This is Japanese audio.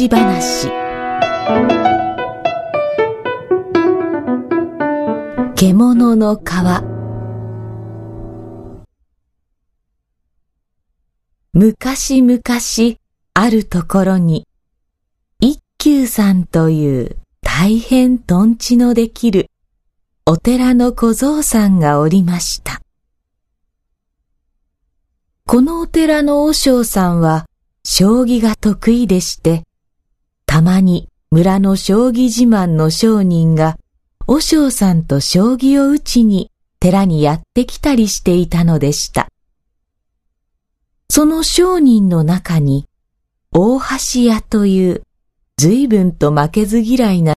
昔話。獣の皮。昔々あるところに一休さんという大変とんちのできるお寺の小僧さんがおりました。このお寺の和尚さんは将棋が得意でして、たまに村の将棋自慢の商人が和尚さんと将棋を打ちに寺にやってきたりしていたのでした。その商人の中に大橋屋という随分と負けず嫌いな